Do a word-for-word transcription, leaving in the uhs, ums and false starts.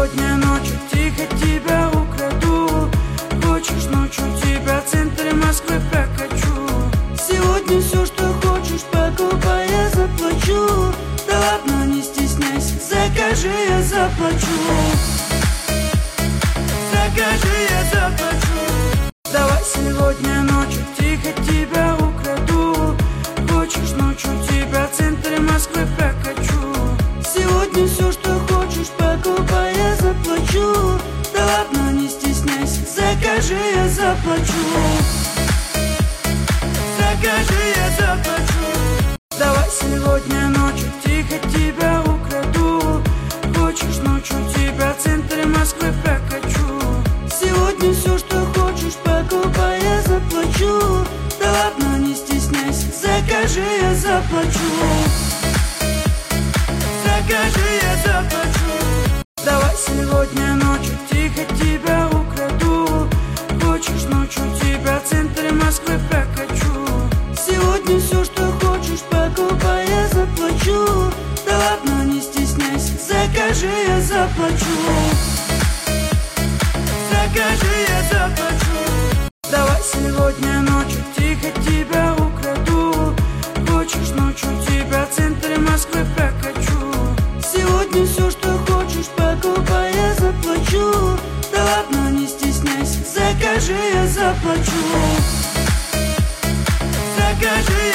сегодня ночью тихо тебя украду. Хочешь ночью тебя в центре Москвы прокачу. Сегодня все, что хочешь, покупай, я заплачу. Да ладно, не стесняйся, закажи, я заплачу. Закажи, я заплачу. Давай сегодня ночью тихо тебя украду. Хочешь ночью тебя в центре Москвы прокачу. Сегодня все, что хочешь, покупай, я заплачу. Да ладно, не стесняйся, закажи, я заплачу. Закажи, я заплачу. Давай сегодня ночью тихо тебя украду. Хочешь ночью тебя в центре Москвы прокачу. Сегодня все, что хочешь, покупай, я заплачу. Да ладно, не стесняйся, закажи, я заплачу. Закажи, я заплачу. Давай сегодня ночью тихо тебя украду. Хочешь ночью тебя в центре Москвы прокачу. Сегодня все, что хочешь, покупай, я заплачу. Да ладно, не стесняйся, закажи, я заплачу. Закажи, я заплачу. Давай сегодня ночью тихо тебя украду. Хочешь ночью тебя в центре Москвы прокачу. Сегодня все, что хочешь, покупай, я заплачу. Да ладно, не стесняйся, закажи, я заплачу. Закажи.